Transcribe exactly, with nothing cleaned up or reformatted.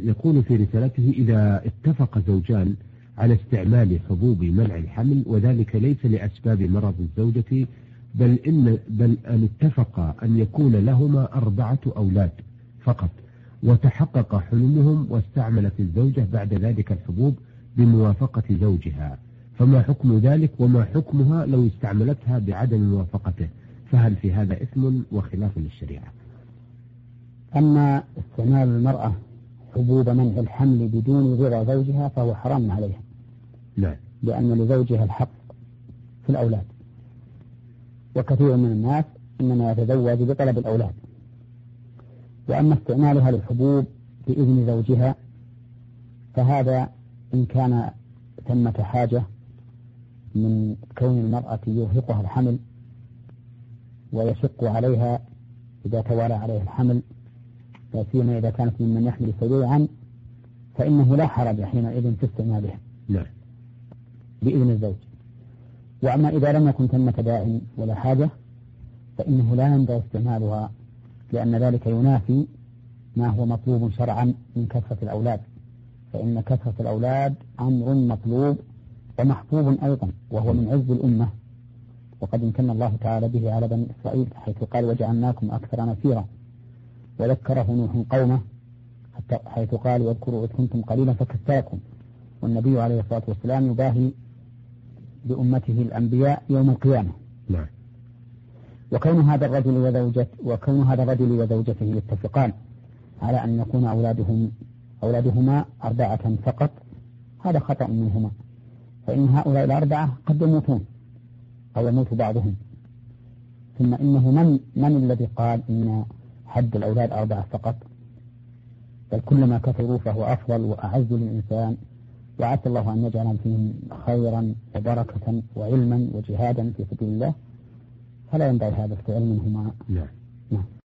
يقول في رسالته: إذا اتفق زوجان على استعمال حبوب منع الحمل وذلك ليس لأسباب مرض الزوجة بل إن بل أن اتفقا أن يكون لهما أربعة أولاد فقط، وتحقق حلمهم واستعملت الزوجة بعد ذلك الحبوب بموافقة زوجها، فما حكم ذلك وما حكمها لو استعملتها بعدم موافقته؟ فهل في هذا إثم وخلاف للشريعة؟ أما استعمال المرأة حبوب منع الحمل بدون رضا زوجها فهو حرام عليها. لا. لأن لزوجها الحق في الأولاد، وكثير من الناس إنما يتزوج بطلب الأولاد. وأما استعمالها للحبوب بإذن زوجها فهذا إن كان ثمة حاجة من كون المرأة يرهقها الحمل ويشق عليها إذا توالى عليه الحمل، لا سيما إذا كانت ممن يحمل سريعا، فإنه لا حرج حينئذ في استعمالها لا. بإذن الزوج. وأما إذا لم يكن ثمة داع ولا حاجة فإنه لا ينبغي استعمالها، لأن ذلك ينافي ما هو مطلوب شرعا من كثرة الأولاد، فإن كثرة الأولاد أمر مطلوب ومحبوب أيضا، وهو من عز الأمة، وقد امتن الله تعالى به على بني إسرائيل حيث قال: وجعلناكم أكثر نفيرا. وذكره نوح قومه حتى حيث قال: واذكروا إذ كنتم قليلا فكثركم. والنبي عليه الصلاة والسلام يباهي بأمته الأنبياء يوم القيامة. نعم. وكون هذا الرجل وزوجته وكون هذا الرجل وزوجته يتفقان على أن يكون أولادهم أولادهما أربعة فقط هذا خطأ منهما، فإن هؤلاء الأربعة قد يموتون أو يموت بعضهم. ثم إنه من من الذي قال إن حد الأولاد أربعة فقط؟ بل كلما كثروا فهو أفضل وأعز للإنسان، وعسى الله أن يجعل فيهم خيرا وبركة وعلما وجهادا في سبيل الله، فلا ينبغي هذا الفعل منهما. نعم. نعم.